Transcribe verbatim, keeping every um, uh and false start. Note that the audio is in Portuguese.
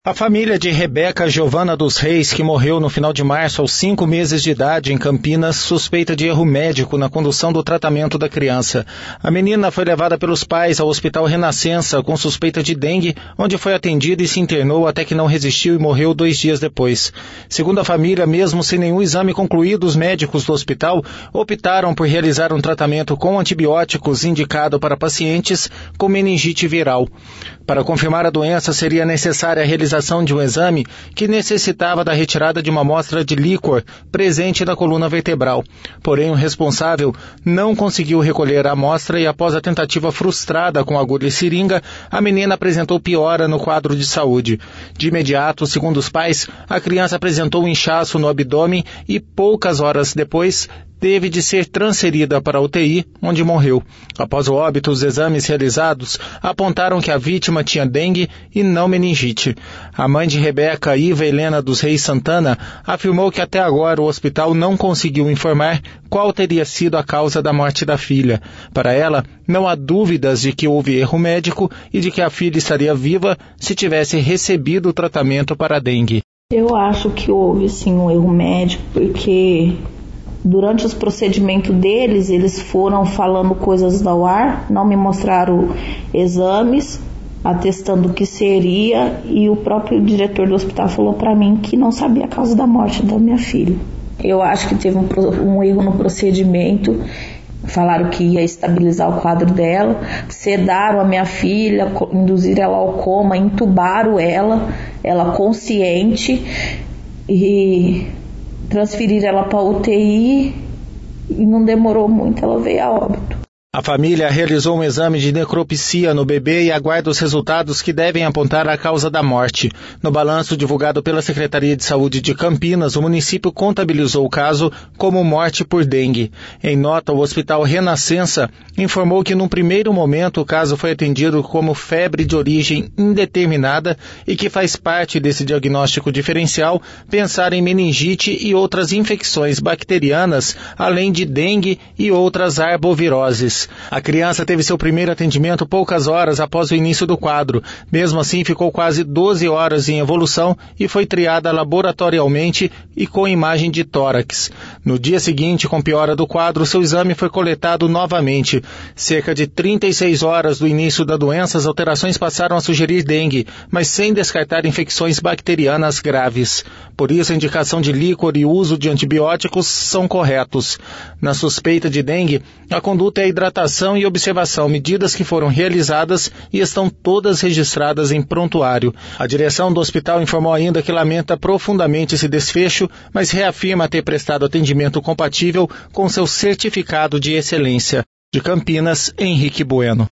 A família de Rebeca Giovana dos Reis, que morreu no final de março aos cinco meses de idade em Campinas, suspeita de erro médico na condução do tratamento da criança. A menina foi levada pelos pais ao Hospital Renascença com suspeita de dengue, onde foi atendida e se internou até que não resistiu e morreu dois dias depois. Segundo a família, mesmo sem nenhum exame concluído, os médicos do hospital optaram por realizar um tratamento com antibióticos indicado para pacientes com meningite viral. Para confirmar a doença, seria necessária a realização de um exame que necessitava da retirada de uma amostra de líquor presente na coluna vertebral. Porém, o responsável não conseguiu recolher a amostra e, após a tentativa frustrada com agulha e seringa, a menina apresentou piora no quadro de saúde. De imediato, segundo os pais, a criança apresentou um inchaço no abdômen e, poucas horas depois, teve de ser transferida para a U T I, onde morreu. Após o óbito, os exames realizados apontaram que a vítima tinha dengue e não meningite. A mãe de Rebeca, Iva Helena dos Reis Santana, afirmou que até agora o hospital não conseguiu informar qual teria sido a causa da morte da filha. Para ela, não há dúvidas de que houve erro médico e de que a filha estaria viva se tivesse recebido o tratamento para a dengue. Eu acho que houve sim um erro médico, porque durante os procedimentos deles, eles foram falando coisas ao ar, não me mostraram exames, atestando o que seria, e o próprio diretor do hospital falou para mim que não sabia a causa da morte da minha filha. Eu acho que teve um, um erro no procedimento, falaram que ia estabilizar o quadro dela, sedaram a minha filha, induziram ela ao coma, intubaram ela, ela consciente, e transferir ela para a U T I e não demorou muito, ela veio a óbito. A família realizou um exame de necropsia no bebê e aguarda os resultados que devem apontar a causa da morte. No balanço divulgado pela Secretaria de Saúde de Campinas, o município contabilizou o caso como morte por dengue. Em nota, o Hospital Renascença informou que num primeiro momento o caso foi atendido como febre de origem indeterminada e que faz parte desse diagnóstico diferencial pensar em meningite e outras infecções bacterianas, além de dengue e outras arboviroses. A criança teve seu primeiro atendimento poucas horas após o início do quadro. Mesmo assim, ficou quase doze horas em evolução e foi triada laboratorialmente e com imagem de tórax. No dia seguinte, com piora do quadro, seu exame foi coletado novamente. Cerca de trinta e seis horas do início da doença, as alterações passaram a sugerir dengue, mas sem descartar infecções bacterianas graves. Por isso, a indicação de líquor e uso de antibióticos são corretos. Na suspeita de dengue, a conduta é a hidratação e observação, medidas que foram realizadas e estão todas registradas em prontuário. A direção do hospital informou ainda que lamenta profundamente esse desfecho, mas reafirma ter prestado atendimento compatível com seu certificado de excelência. De Campinas, Henrique Bueno.